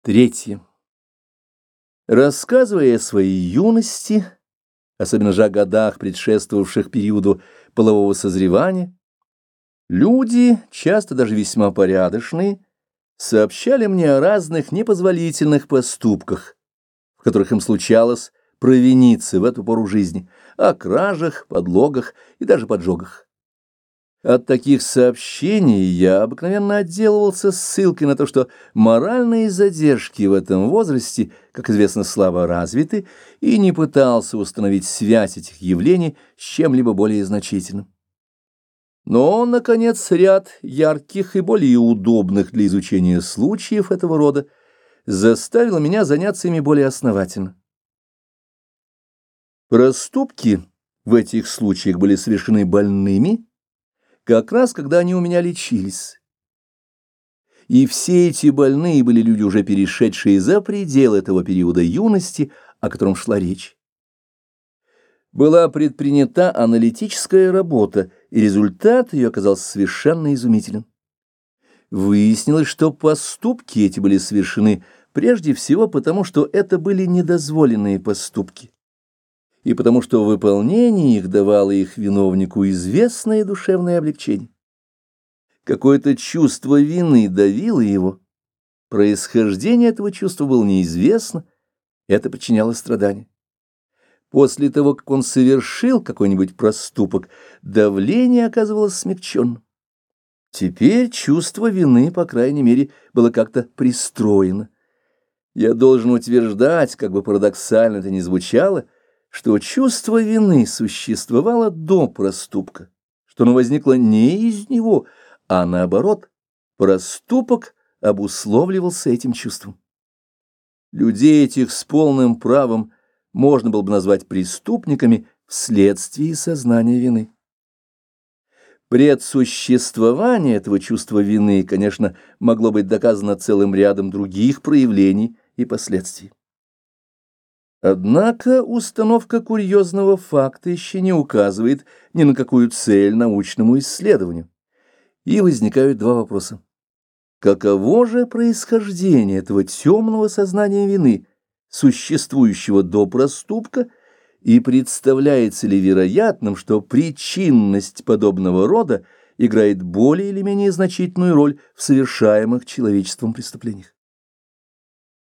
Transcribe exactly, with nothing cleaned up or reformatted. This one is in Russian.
Третье. Рассказывая о своей юности, особенно же о годах, предшествовавших периоду полового созревания, люди, часто даже весьма порядочные, сообщали мне о разных непозволительных поступках, в которых им случалось провиниться в эту пору жизни, о кражах, подлогах и даже поджогах. От таких сообщений я обыкновенно отделывался ссылкой на то, что моральные задержки в этом возрасте, как известно, слабо развиты, и не пытался установить связь этих явлений с чем-либо более значительным. Но, наконец, ряд ярких и более удобных для изучения случаев этого рода заставил меня заняться ими более основательно. Проступки в этих случаях были совершены больными, как раз когда они у меня лечились. И все эти больные были люди, уже перешедшие за пределы этого периода юности, о котором шла речь. Была предпринята аналитическая работа, и результат ее оказался совершенно изумителен. Выяснилось, что поступки эти были совершены прежде всего потому, что это были недозволенные поступки, и потому что выполнение их давало их виновнику известное душевное облегчение. Какое-то чувство вины давило его, происхождение этого чувства было неизвестно, это причиняло страдания. После того, как он совершил какой-нибудь проступок, давление оказывалось смягченным. Теперь чувство вины, по крайней мере, было как-то пристроено. Я должен утверждать, как бы парадоксально это ни звучало, что чувство вины существовало до проступка, что оно возникло не из него, а наоборот, проступок обусловливался этим чувством. Людей этих с полным правом можно было бы назвать преступниками вследствие сознания вины. Предсуществование этого чувства вины, конечно, могло быть доказано целым рядом других проявлений и последствий. Однако установка курьезного факта еще не указывает ни на какую цель научному исследованию. И возникают два вопроса. Каково же происхождение этого темного сознания вины, существующего до проступка, и представляется ли вероятным, что причинность подобного рода играет более или менее значительную роль в совершаемых человечеством преступлениях?